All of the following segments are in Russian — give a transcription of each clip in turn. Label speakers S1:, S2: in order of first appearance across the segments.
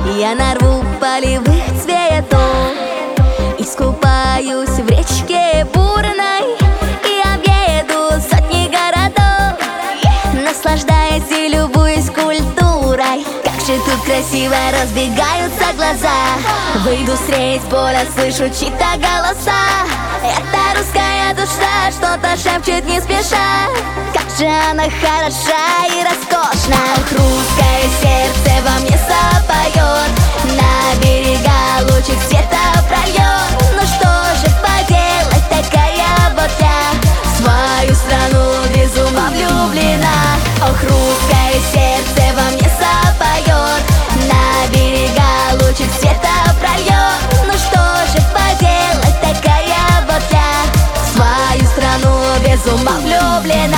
S1: Я нарву полевых цветов, искупаюсь в речке бурной и объеду сотни городов, наслаждаясь и любуюсь культурой. Как же тут красиво разбегаются глаза. Выйду с рейс-поля, слышу чьи-то голоса. Это русская душа что-то шепчет не спеша. Как же она хороша и роскошна. Русское сердце во мне запоет, на берега лучик света прольет. Ну что же поделать, такая вот я в свою страну без ума влюблена. Ох, русское сердце во мне запоет, на берега лучик света прольет. Ну что же поделать, такая вот я в свою страну без ума влюблена.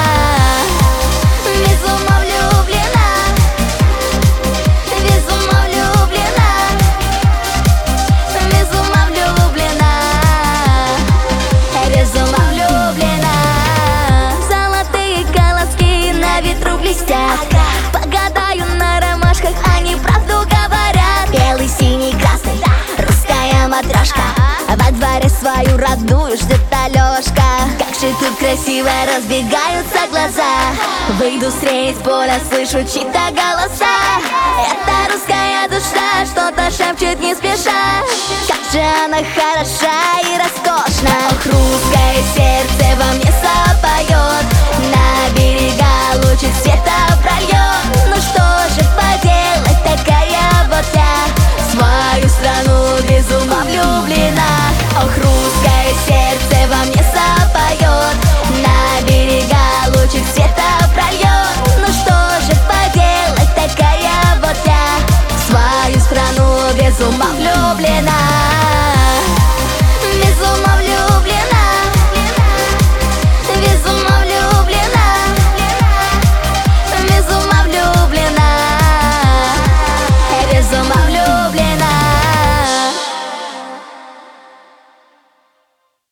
S1: Без ума влюблена, без ума влюблена, без ума влюблена, без ума влюблена. Золотые колоски на ветру блестят, погадаю на ромашках, они правду говорят. Белый, синий, красный, русская матрешка во дворе свою родную ждет Алешка. Как же тут красиво разбегаются глаза. Выйду с рейс-поля, слышу чьи-то голоса. Это русская душа что-то шепчет не спеша. Как же она хороша и роскошна. Ох, русское сердце во мне запоет, на берега лучик света прольет. Ну что же поделать, такая вот я в свою страну без ума влюблена. Ох, русское сердце во мне запоет, на берега лучик света прольет. Ну что же поделать, такая вот я в свою страну без ума влюблена.